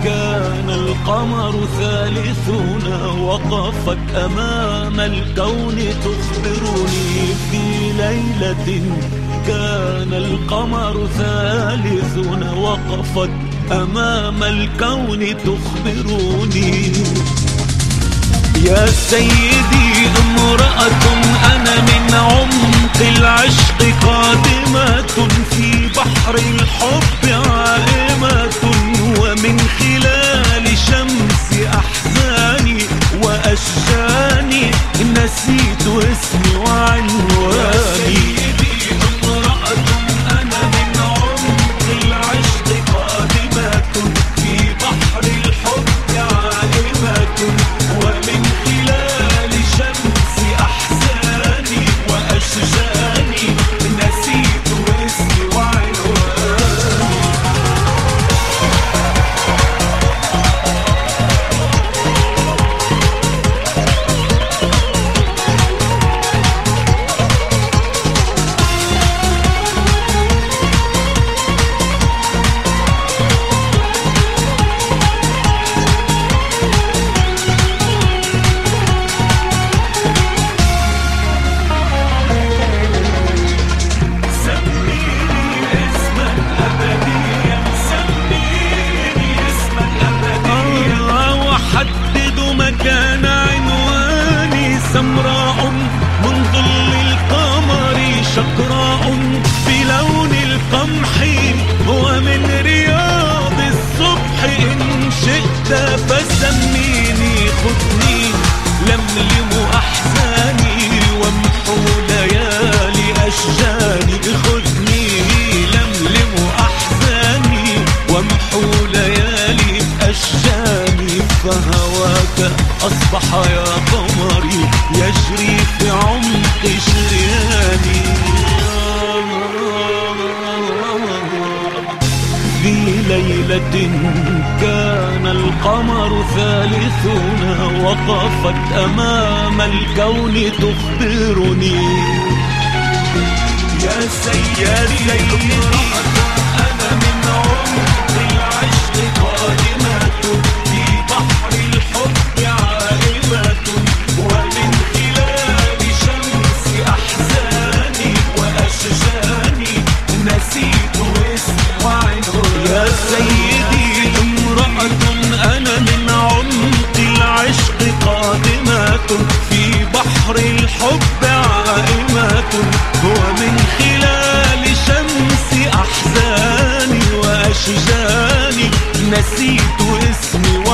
كان القمر ثالثنا، وقفت أمام الكون تخبرني في ليلة. كان القمر ثالثنا، وقفت أمام الكون تخبرني. يا سيدي امرأة أنا من عمق العشق قادمة، في بحر الحب عائمة، ومن خلال شمس أحزاني وأشجاني نسيت اسمي وعنواني. كان عنواني سمراء من ظل القمر، شقراء بلون القمح، ومن رياض الصبح إن شئت فسميني. خذني لملم أحزاني وامحو ليالي أشجاني. خذني لملم أحزاني وامحو ليالي أشجاني. فهواك أصبح يا قمري يجري في عمق شرياني. في ليلة كان القمر ثالثنا، وقفت أمام الكون تخبرني. يا سيدي أنا من عمق العشق قادمة، في بحر الحب عائمة، ومن خلال شمس أحزاني وأشجاني نسيت اسمي وعنواني. يا سيدي امرأة أنا من عمق العشق قادمة، في بحر الحب عائمة، ومن خلال شمس أحزاني وأشجاني نسيت اسمي